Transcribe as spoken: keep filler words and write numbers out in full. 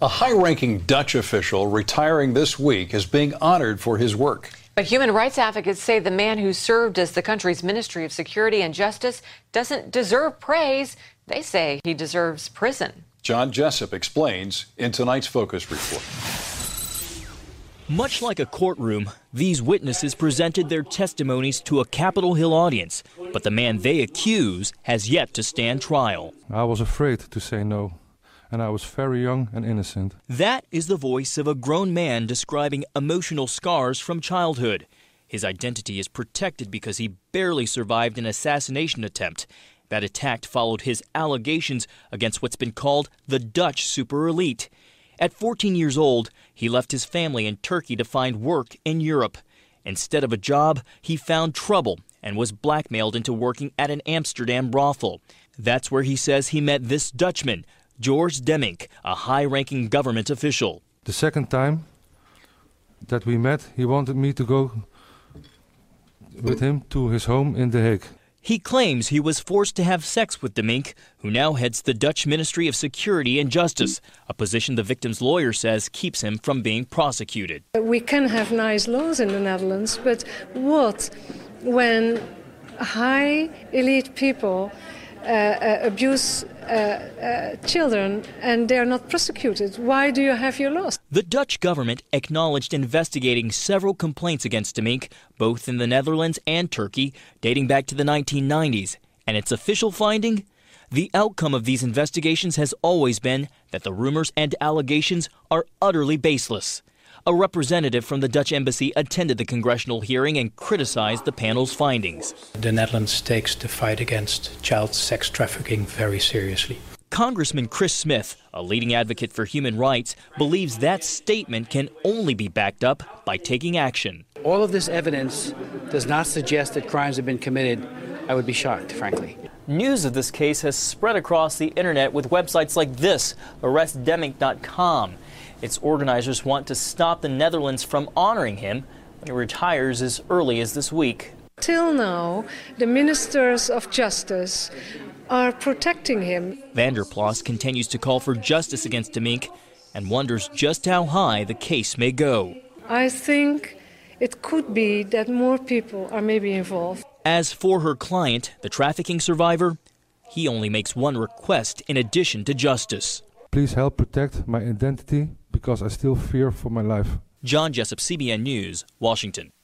A high-ranking Dutch official retiring this week is being honored for his work. But human rights advocates say the man who served as the country's Ministry of Security and Justice doesn't deserve praise. They say he deserves prison. John Jessup explains in tonight's Focus Report. Much like a courtroom, these witnesses presented their testimonies to a Capitol Hill audience, but the man they accuse has yet to stand trial. I was afraid to say no, and I was very young and innocent. That is the voice of a grown man describing emotional scars from childhood. His identity is protected because he barely survived an assassination attempt. That attack followed his allegations against what's been called the Dutch super elite. At fourteen years old, he left his family in Turkey to find work in Europe. Instead of a job, he found trouble and was blackmailed into working at an Amsterdam brothel. That's where he says he met this Dutchman, George Demmink, a high-ranking government official. The second time that we met, he wanted me to go with him to his home in The Hague. He claims he was forced to have sex with Demmink, who now heads the Dutch Ministry of Security and Justice, a position the victim's lawyer says keeps him from being prosecuted. We can have nice laws in the Netherlands, but what when high elite people uh, uh, abuse uh, uh, children and they are not prosecuted? Why do you have your laws? The Dutch government acknowledged investigating several complaints against Demmink, both in the Netherlands and Turkey, dating back to the nineteen nineties. And its official finding? The outcome of these investigations has always been that the rumors and allegations are utterly baseless. A representative from the Dutch embassy attended the congressional hearing and criticized the panel's findings. The Netherlands takes the fight against child sex trafficking very seriously. Congressman Chris Smith, a leading advocate for human rights, believes that statement can only be backed up by taking action. All of this evidence does not suggest that crimes have been committed. I would be shocked, frankly. News of this case has spread across the internet with websites like this, arrest demmink dot com. Its organizers want to stop the Netherlands from honoring him when he retires as early as this week. Till now, the ministers of justice are protecting him. Vanderplas continues to call for justice against Demmink and wonders just how high the case may go. I think it could be that more people are maybe involved. As for her client, the trafficking survivor, he only makes one request in addition to justice. Please help protect my identity because I still fear for my life. John Jessup, C B N News, Washington.